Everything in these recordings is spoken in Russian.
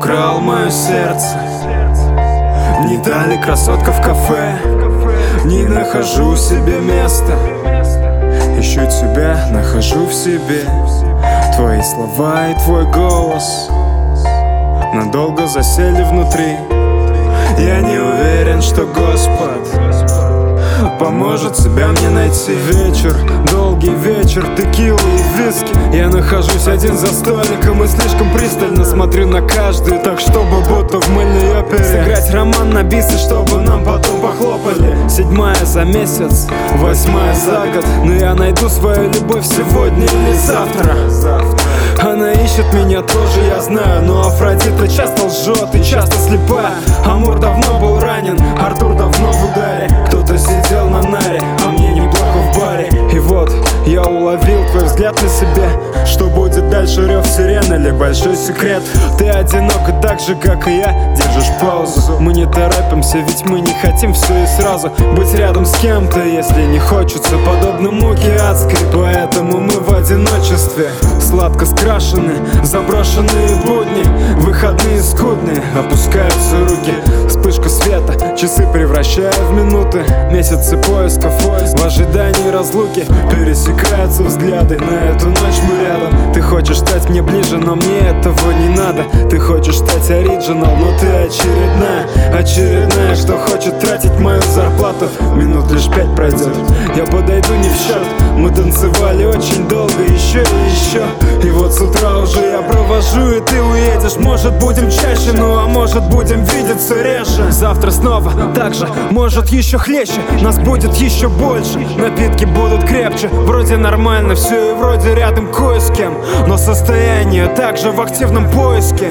украл мое сердце. Не дали красотка в кафе. Не нахожу себе места. Ищу тебя, нахожу в себе. Твои слова и твой голос надолго засели внутри. Я не уверен, что Господь поможет себя мне найти. Вечер, долгий вечер, текила и виски. Я нахожусь один за столиком и слишком пристально смотрю на каждую, так чтобы будто в мыльной опере сыграть роман на бисе, чтобы нам потом похлопали. 7-я за месяц, 8-я за год. Но я найду свою любовь сегодня или завтра. Она ищет меня тоже, я знаю. Но Афродита часто лжет и часто слепая. Амур давно был ранен, Артур давно в ударе. Кто-то сидел на наре, а мне неплохо в баре. И вот я уловил твой взгляд на себе. Что будет дальше, рев сирены или большой секрет? Ты одинока так же, как и я. Держишь паузу, мы не торопимся, ведь мы не хотим все и сразу. Быть рядом с кем-то, если не хочется, подобно муке адской. Поэтому мы в одиночестве, сладко скрашены, заброшенные будни. Выходные скудные, опускаются руки. Вспышка света, часы превращая в минуты. Месяцы поисков, в ожидании разлуки. Пересекаются взгляды, на эту ночь мы рядом. Ты хочешь стать мне ближе, но мне этого не надо. Ты хочешь стать оригинал, но ты очередная, что хочет тратить мою зарплату. Минут лишь 5 пройдет, я подойду не в счет. Мы танцевали очень долго, еще и еще. И вот с утра уже я провожу, и ты уедешь. Может будем чаще, ну а может будем видеться реже. Завтра снова так же, может еще хлеще. Нас будет еще больше, напитки будут крепче. Вроде нормально все и вроде рядом кое с кем. Но состояние также в активном поиске.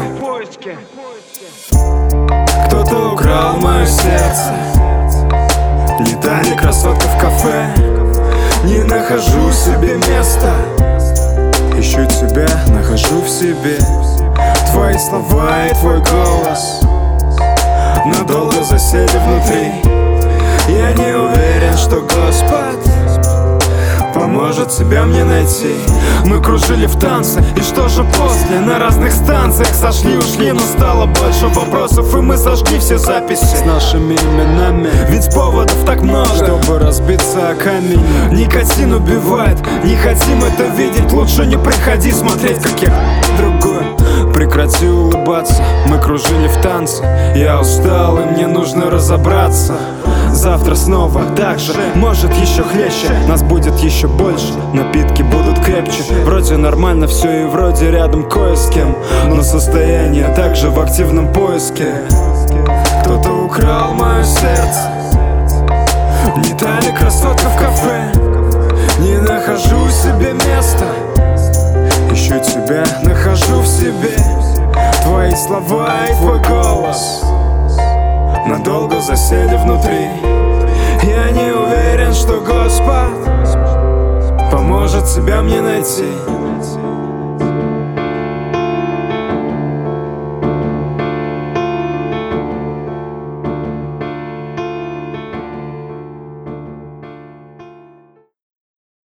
Кто-то украл мое сердце. Летали красотка в кафе. Не нахожу себе места. Ищу тебя, нахожу в себе. Твои слова и твой голос надолго засели внутри. Я не уверен, что Господь поможет себя мне найти. Мы кружили в танце, и что же после? На разных станциях сошли-ушли, но стало больше вопросов, и мы сожгли все записи с нашими именами. Ведь поводов так много, чтобы разбиться о камень. Никотин убивает, не хотим это видеть. Лучше не приходи смотреть, как я другой. Прекрати улыбаться, мы кружили в танце. Я устал, и мне нужно разобраться. Завтра снова так же, может еще хлеще. Нас будет еще больше, напитки будут крепче. Вроде нормально все и вроде рядом кое с кем. Но состояние также в активном поиске. Кто-то украл мое сердце. Летали красотка в кафе. Не нахожу себе места. Ищу тебя, нахожу в себе. Твои слова и твой голос надолго засели внутри. Я не уверен, что Господь поможет себя мне найти.